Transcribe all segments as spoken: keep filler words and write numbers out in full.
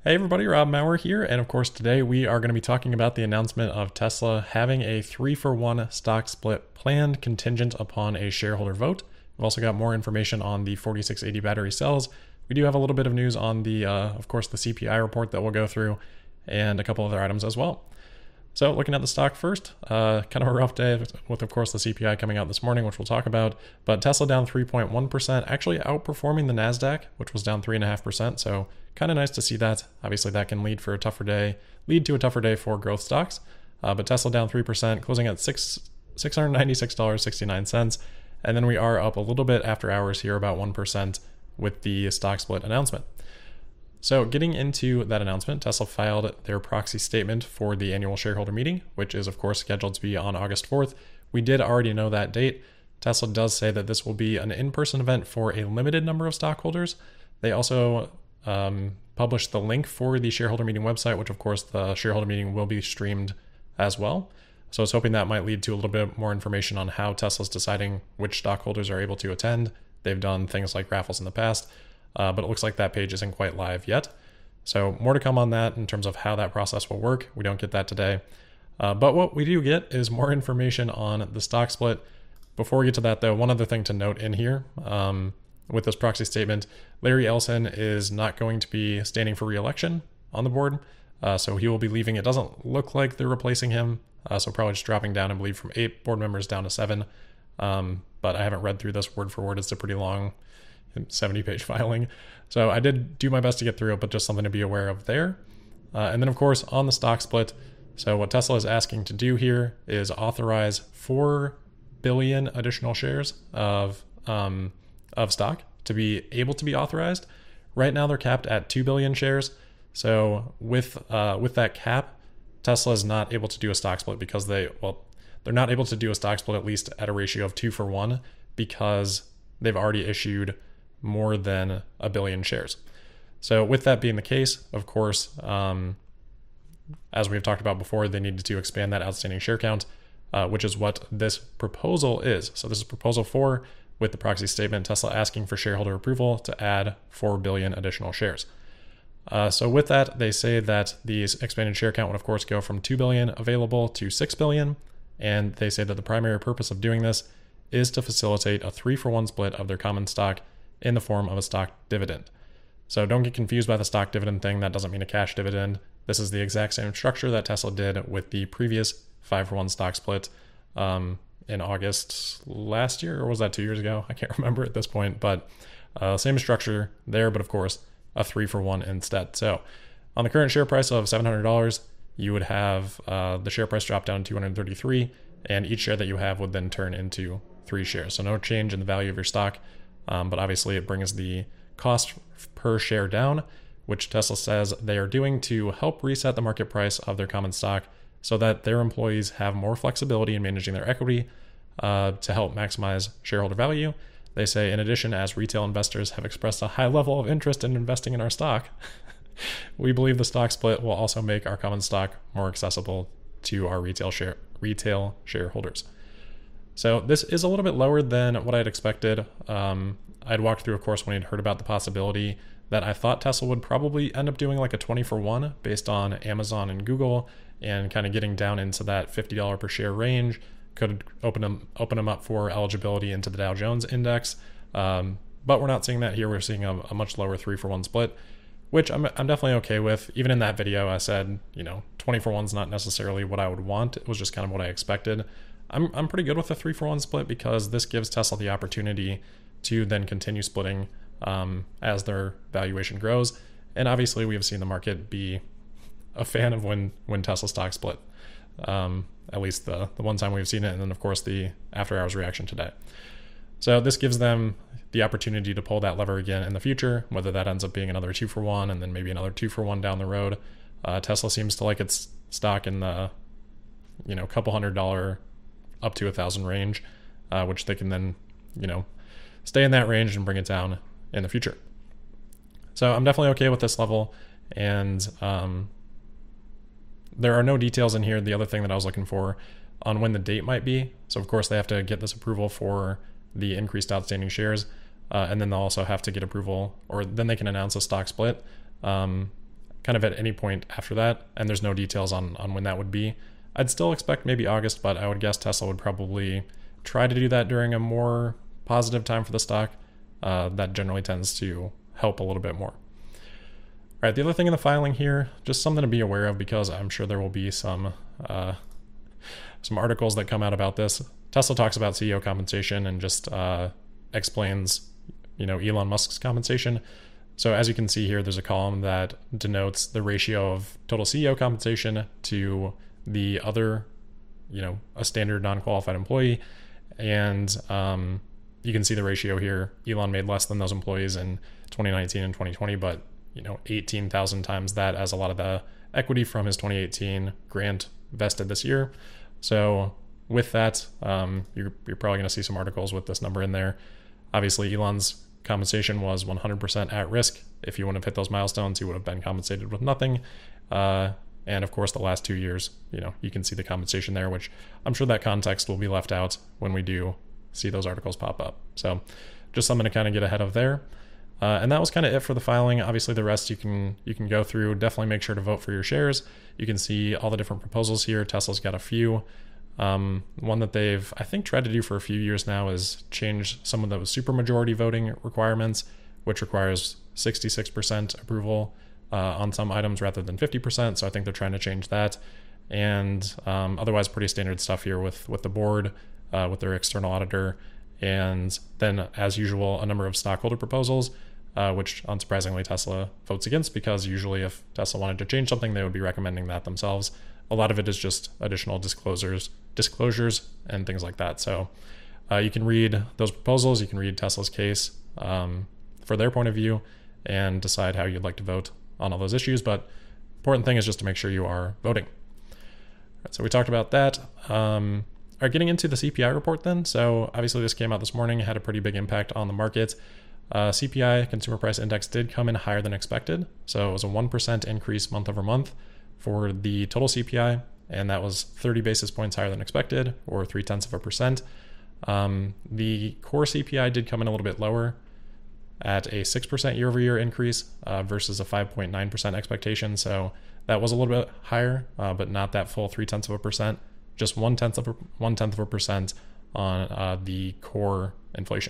Hey everybody, Rob Maurer here, and of course today we are going to be talking about the announcement of Tesla having a three for one stock split planned contingent upon a shareholder vote. We've also got more information on the forty-six eighty battery cells. We do have a little bit of news on the, uh, of course, the C P I report that we'll go through, and a couple other items as well. So looking at the stock first, uh, kind of a rough day with, of course, the C P I coming out this morning, which we'll talk about. But Tesla down three point one percent, actually outperforming the NASDAQ, which was down three point five percent. So kind of nice to see that. Obviously, that can lead for a tougher day, lead to a tougher day for growth stocks. Uh, but Tesla down three percent, closing at six $696.69. And then we are up a little bit after hours here, about one percent with the stock split announcement. So getting into that announcement, Tesla filed their proxy statement for the annual shareholder meeting, which is of course scheduled to be on August fourth. We did already know that date. Tesla does say that this will be an in-person event for a limited number of stockholders. They also um, published the link for the shareholder meeting website, which of course the shareholder meeting will be streamed as well. So I was hoping that might lead to a little bit more information on how Tesla's deciding which stockholders are able to attend. They've done things like raffles in the past. Uh, but it looks like that page isn't quite live yet. So more to come on that in terms of how that process will work. We don't get that today. Uh, but what we do get is more information on the stock split. Before we get to that though, one other thing to note in here, um, with this proxy statement, Larry Ellison is not going to be standing for re-election on the board. Uh, so he will be leaving. It doesn't look like they're replacing him. Uh, so probably just dropping down, I believe, from eight board members down to seven. Um, but I haven't read through this word for word. It's a pretty long seventy page filing. So I did do my best to get through it, but just something to be aware of there. Uh, and then of course on the stock split, so what Tesla is asking to do here is authorize four billion additional shares of, um, of stock to be able to be authorized. Right now they're capped at two billion shares. So with, uh, with that cap, Tesla is not able to do a stock split because they, well, they're not able to do a stock split at least at a ratio of two for one because they've already issued more than a billion shares. So with that being the case, of course, um, as we've talked about before, they needed to expand that outstanding share count, uh, which is what this proposal is. So this is proposal four with the proxy statement, Tesla asking for shareholder approval to add four billion additional shares. Uh, so with that, they say that the expanded share count would of course go from two billion available to six billion. And they say that the primary purpose of doing this is to facilitate a three for one split of their common stock in the form of a stock dividend. So don't get confused by the stock dividend thing. That doesn't mean a cash dividend. This is the exact same structure that Tesla did with the previous five for one stock split um, in August last year, or was that two years ago? I can't remember at this point, but uh, same structure there, but of course a three for one instead. So on the current share price of seven hundred dollars, you would have uh, the share price drop down to two hundred thirty-three, and each share that you have would then turn into three shares. So no change in the value of your stock. Um, but obviously it brings the cost per share down, which Tesla says they are doing to help reset the market price of their common stock so that their employees have more flexibility in managing their equity uh, to help maximize shareholder value. They say, in addition, as retail investors have expressed a high level of interest in investing in our stock, we believe the stock split will also make our common stock more accessible to our retail share retail shareholders. So this is a little bit lower than what I'd expected. Um, I'd walked through, of course, when I'd heard about the possibility that I thought Tesla would probably end up doing like a twenty for one based on Amazon and Google and kind of getting down into that fifty dollars per share range. Could open them, open them up for eligibility into the Dow Jones index. Um, but we're not seeing that here. We're seeing a, a much lower three for one split, which I'm, I'm definitely okay with. Even in that video, I said, you know, twenty for one is not necessarily what I would want. It was just kind of what I expected. I'm I'm pretty good with the three for one split because this gives Tesla the opportunity to then continue splitting um, as their valuation grows. And obviously we have seen the market be a fan of when, when Tesla stock split, um, at least the, the one time we've seen it. And then of course the after hours reaction today. So this gives them the opportunity to pull that lever again in the future, whether that ends up being another two for one and then maybe another two for one down the road. Uh, Tesla seems to like its stock in the, you know, couple hundred dollar up to a thousand range, uh, which they can then, you know, stay in that range and bring it down in the future. So I'm definitely okay with this level. And um, there are no details in here. The other thing that I was looking for on when the date might be. So of course they have to get this approval for the increased outstanding shares. Uh, and then they'll also have to get approval, or then they can announce a stock split. Um, kind of at any point after that, and there's no details on, on when that would be. I'd still expect maybe August, but I would guess Tesla would probably try to do that during a more positive time for the stock. Uh, that generally tends to help a little bit more. All right, the other thing in the filing here, just something to be aware of, because I'm sure there will be some uh, some articles that come out about this. Tesla talks about C E O compensation and just uh, explains, you know, Elon Musk's compensation. So as you can see here, there's a column that denotes the ratio of total C E O compensation to the other, you know, a standard non-qualified employee. And um, you can see the ratio here. Elon made less than those employees in twenty nineteen and twenty twenty, but, you know, eighteen thousand times that, as a lot of the equity from his twenty eighteen grant vested this year. So with that, um, you're, you're probably going to see some articles with this number in there. Obviously, Elon's compensation was one hundred percent at risk. If he wouldn't have hit those milestones, he would have been compensated with nothing. Uh, and of course, the last two years, you know, you can see the compensation there, which I'm sure that context will be left out when we do see those articles pop up. So just something to kind of get ahead of there. Uh, and that was kind of it for the filing. Obviously, the rest you can you can go through. Definitely make sure to vote for your shares. You can see all the different proposals here. Tesla's got a few. Um, one that they've, I think, tried to do for a few years now is change some of those supermajority voting requirements, which requires sixty-six percent approval uh, on some items rather than fifty percent. So I think they're trying to change that. And um, otherwise, pretty standard stuff here with, with the board, uh, with their external auditor. And then, as usual, a number of stockholder proposals, uh, which unsurprisingly Tesla votes against, because usually if Tesla wanted to change something, they would be recommending that themselves. A lot of it is just additional disclosures, disclosures and things like that. So uh, you can read those proposals, you can read Tesla's case um, for their point of view and decide how you'd like to vote on all those issues. But important thing is just to make sure you are voting. All right, so we talked about that. Um, Are getting into the C P I report then. So obviously this came out this morning, had a pretty big impact on the market. Uh, C P I, Consumer Price Index, did come in higher than expected. So it was a one percent increase month over month for the total C P I, and that was thirty basis points higher than expected, or three tenths of a percent. Um, the core C P I did come in a little bit lower at a six percent year over year increase uh, versus a five point nine percent expectation. So that was a little bit higher, uh, but not that full three tenths of a percent. Just one tenth of a, one tenth of a percent on uh, the core inflation.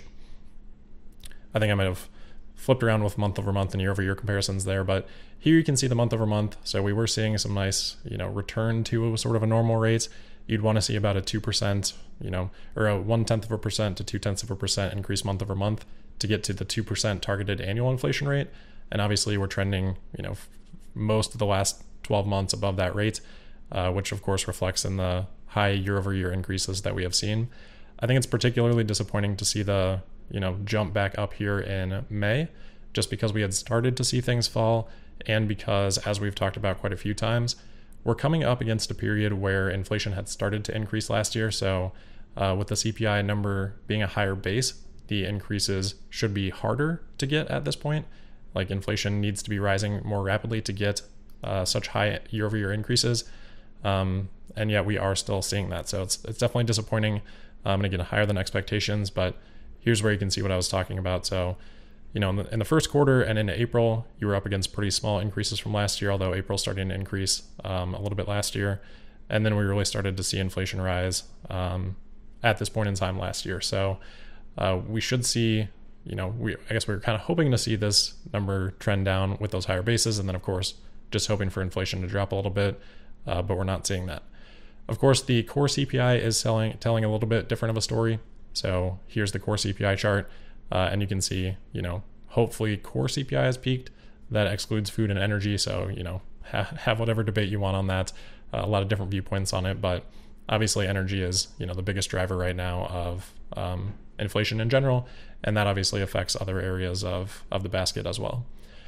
I think I might have flipped around with month over month and year over year comparisons there, but here you can see the month over month. So we were seeing some nice, you know, return to a sort of a normal rate. You'd want to see about a two percent, you know, or a one tenth of a percent to two tenths of a percent increase month over month to get to the two percent targeted annual inflation rate. And obviously we're trending, you know, most of the last twelve months above that rate. Uh, which of course reflects in the high year-over-year increases that we have seen. I think it's particularly disappointing to see the, you know, jump back up here in May, just because we had started to see things fall, and because, as we've talked about quite a few times, we're coming up against a period where inflation had started to increase last year. So uh, with the C P I number being a higher base, the increases should be harder to get at this point. Like, inflation needs to be rising more rapidly to get uh, such high year-over-year increases. Um, and yet we are still seeing that. So it's it's definitely disappointing, um, and again, higher than expectations, but here's where you can see what I was talking about. So, you know, in the, in the first quarter and into April, you were up against pretty small increases from last year, although April started to increase um, a little bit last year. And then we really started to see inflation rise um, at this point in time last year. So uh, we should see, you know, we I guess we were kind of hoping to see this number trend down with those higher bases. And then, of course, just hoping for inflation to drop a little bit. Uh, but we're not seeing that. Of course, the core C P I is selling, telling a little bit different of a story. So here's the core C P I chart, uh, and you can see, you know, hopefully core C P I has peaked. That excludes food and energy. So, you know, ha- have whatever debate you want on that. Uh, a lot of different viewpoints on it, but obviously energy is, you know, the biggest driver right now of um, inflation in general, and that obviously affects other areas of of the basket as well.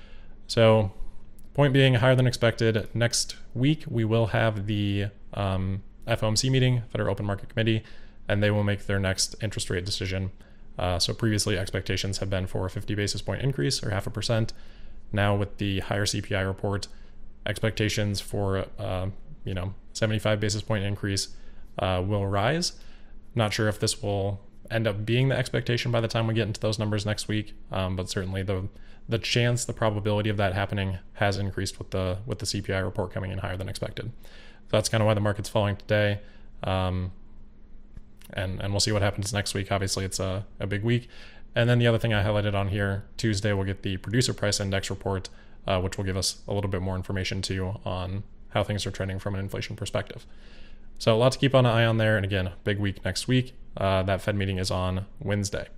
So, point being, higher than expected. Next week, we will have the um, F O M C meeting, Federal Open Market Committee, and they will make their next interest rate decision. Uh, so previously, expectations have been for a fifty basis point increase, or half a percent. Now with the higher C P I report, expectations for uh, you know seventy-five basis point increase uh, will rise. Not sure if this will end up being the expectation by the time we get into those numbers next week. Um, but certainly the the chance, the probability of that happening has increased with the with the C P I report coming in higher than expected. So that's kind of why the market's falling today. Um, and and we'll see what happens next week. Obviously, it's a, a big week. And then the other thing I highlighted on here, Tuesday we'll get the producer price index report, uh, which will give us a little bit more information too on how things are trending from an inflation perspective. So a lot to keep an eye on there. And again, big week next week. Uh, that Fed meeting is on Wednesday.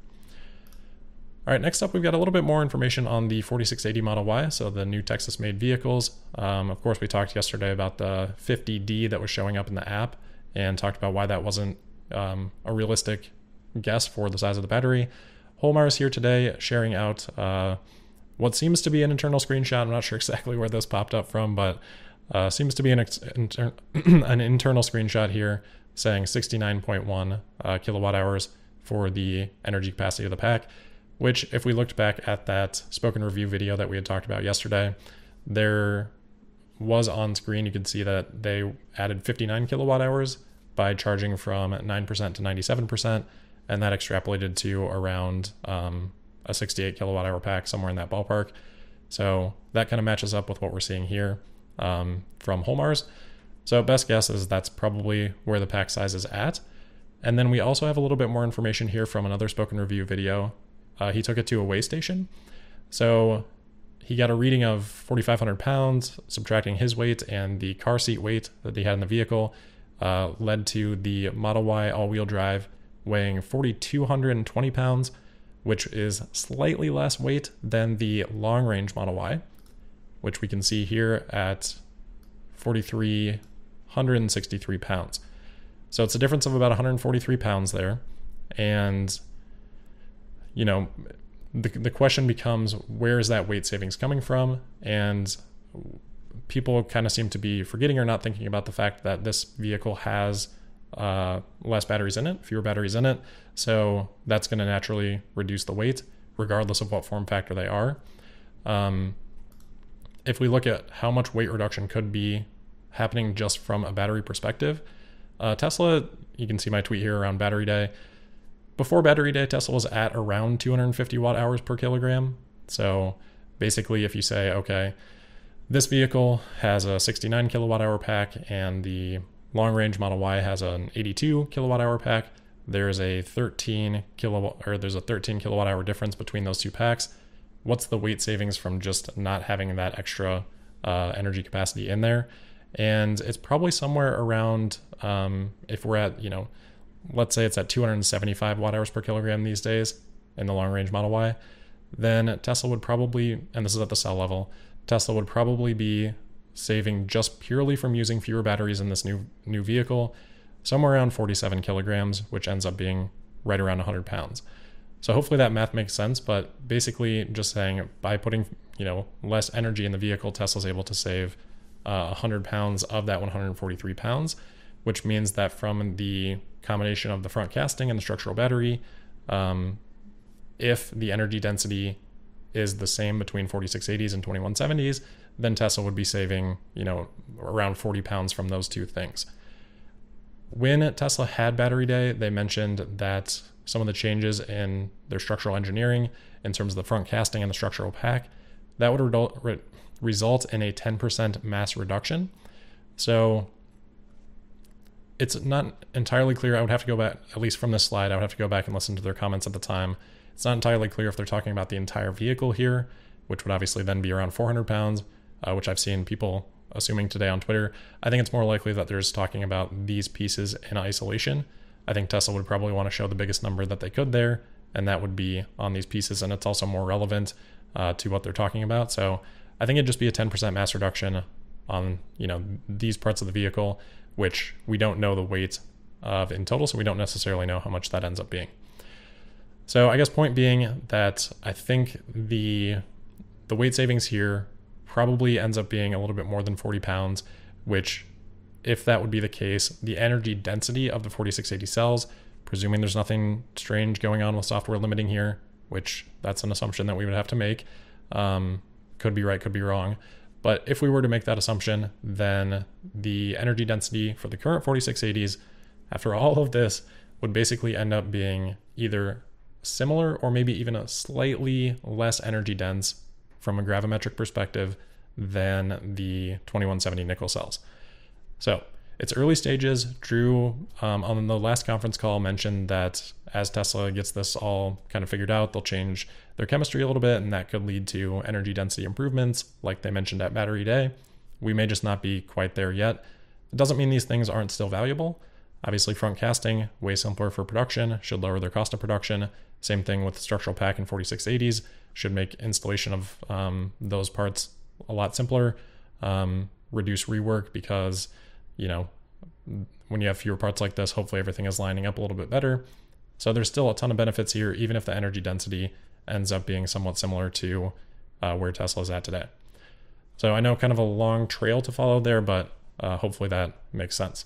All right, next up, we've got a little bit more information on the forty-six eighty Model Y, so the new Texas-made vehicles. Um, of course, we talked yesterday about the fifty D that was showing up in the app and talked about why that wasn't um, a realistic guess for the size of the battery. Holmar is here today sharing out uh, what seems to be an internal screenshot. I'm not sure exactly where this popped up from, but uh, seems to be an, ex- inter- an internal screenshot here saying sixty-nine point one uh, kilowatt hours for the energy capacity of the pack, which if we looked back at that spoken review video that we had talked about yesterday, there was on screen, you could see that they added fifty-nine kilowatt hours by charging from nine percent to ninety-seven percent, and that extrapolated to around um, a sixty-eight kilowatt hour pack, somewhere in that ballpark. So that kind of matches up with what we're seeing here um, from Holmar's. So best guess is that's probably where the pack size is at. And then we also have a little bit more information here from another spoken review video. Uh, he took it to a weigh station. So he got a reading of forty-five hundred pounds, subtracting his weight and the car seat weight that he had in the vehicle, uh, led to the Model Y all-wheel drive weighing four thousand two hundred twenty pounds, which is slightly less weight than the long-range Model Y, which we can see here at four thousand three hundred sixty-three pounds. So it's a difference of about one hundred forty-three pounds there. And you know, the the question becomes, where is that weight savings coming from? And people kind of seem to be forgetting or not thinking about the fact that this vehicle has uh, less batteries in it, fewer batteries in it. So that's going to naturally reduce the weight, regardless of what form factor they are. Um, if we look at how much weight reduction could be happening just from a battery perspective, uh, Tesla, you can see my tweet here around Battery Day. Before Battery Day, Tesla was at around two hundred fifty watt hours per kilogram. So basically, if you say, okay, this vehicle has a sixty-nine kilowatt hour pack and the long range Model Y has an eighty-two kilowatt hour pack, there's a thirteen kilowatt or there's a thirteen kilowatt hour difference between those two packs. What's the weight savings from just not having that extra uh, energy capacity in there? And it's probably somewhere around, um, if we're at, you know, let's say it's at two hundred seventy-five watt hours per kilogram these days in the long range Model Y, then Tesla would probably, and this is at the cell level, Tesla would probably be saving just purely from using fewer batteries in this new new vehicle, somewhere around forty-seven kilograms, which ends up being right around one hundred pounds. So hopefully that math makes sense, but basically just saying by putting, you know, less energy in the vehicle, Tesla's able to save uh, one hundred pounds of that one hundred forty-three pounds, which means that from the combination of the front casting and the structural battery, um, if the energy density is the same between forty-six eighties and twenty-one seventies, then Tesla would be saving, you know, around forty pounds from those two things. When Tesla had Battery Day, they mentioned that some of the changes in their structural engineering in terms of the front casting and the structural pack, that would re- re- result in a ten percent mass reduction. So it's not entirely clear. I would have to go back, at least from this slide, I would have to go back and listen to their comments at the time. It's not entirely clear if they're talking about the entire vehicle here, which would obviously then be around four hundred pounds, uh, which I've seen people assuming today on Twitter. I think it's more likely that they're just talking about these pieces in isolation. I think Tesla would probably want to show the biggest number that they could there, and that would be on these pieces, and it's also more relevant uh, to what they're talking about. So I think it'd just be a ten percent mass reduction on, you know, these parts of the vehicle, which we don't know the weight of in total, so we don't necessarily know how much that ends up being. So I guess point being that I think the the weight savings here probably ends up being a little bit more than forty pounds, which, if that would be the case, the energy density of the forty-six eighty cells, presuming there's nothing strange going on with software limiting here, which that's an assumption that we would have to make, um, could be right, could be wrong. But if we were to make that assumption, then the energy density for the current forty-six eighties, after all of this, would basically end up being either similar or maybe even a slightly less energy dense from a gravimetric perspective than the twenty-one seventy nickel cells. So it's early stages. Drew, um, on the last conference call, mentioned that as Tesla gets this all kind of figured out, they'll change their chemistry a little bit, and that could lead to energy density improvements, like they mentioned at Battery Day. We may just not be quite there yet. It doesn't mean these things aren't still valuable. Obviously, front casting, way simpler for production, should lower their cost of production. Same thing with structural pack and forty-six eighties, should make installation of um, those parts a lot simpler, um, reduce rework because, you know, when you have fewer parts like this, hopefully everything is lining up a little bit better. So there's still a ton of benefits here, even if the energy density ends up being somewhat similar to uh, where Tesla's at today. So I know kind of a long trail to follow there, but uh, hopefully that makes sense.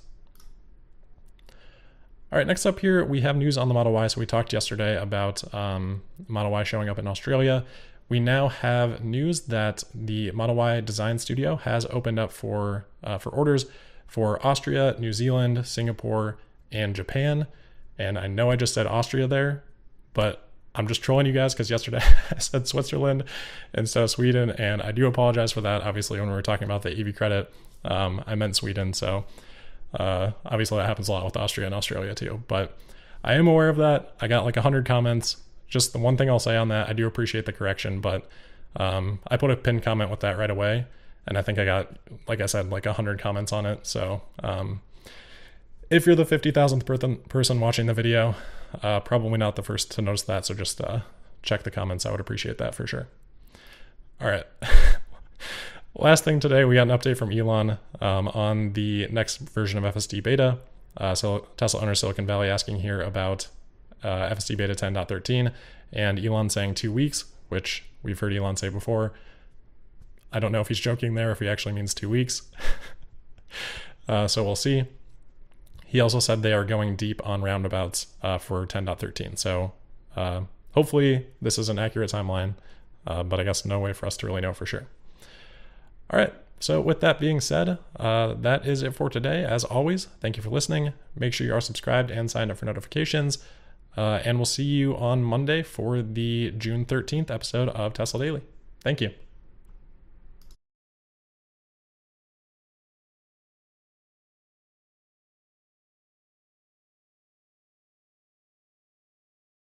All right, next up here, we have news on the Model Y. So we talked yesterday about um, Model Y showing up in Australia. We now have news that the Model Y design studio has opened up for uh, for orders for Austria, New Zealand, Singapore, and Japan. And I know I just said Austria there, but I'm just trolling you guys because yesterday I said Switzerland instead of Sweden, and I do apologize for that. Obviously, when we were talking about the E V credit, um, I meant Sweden. So uh, obviously that happens a lot with Austria and Australia too. But I am aware of that. I got like one hundred comments. Just the one thing I'll say on that, I do appreciate the correction, but um, I put a pinned comment with that right away. And I think I got, like I said, like one hundred comments on it. So um, if you're the fifty thousandth person watching the video, uh, probably not the first to notice that. So just uh, check the comments. I would appreciate that for sure. All right. Last thing today, we got an update from Elon um, on the next version of F S D beta. Uh, so Tesla owner Silicon Valley asking here about uh, F S D beta ten point thirteen, and Elon saying two weeks, which we've heard Elon say before. I don't know if he's joking there, if he actually means two weeks. uh, so we'll see. He also said they are going deep on roundabouts uh, for ten point thirteen. So uh, hopefully this is an accurate timeline, uh, but I guess no way for us to really know for sure. All right. So with that being said, uh, that is it for today. As always, thank you for listening. Make sure you are subscribed and signed up for notifications. Uh, and we'll see you on Monday for the June thirteenth episode of Tesla Daily. Thank you.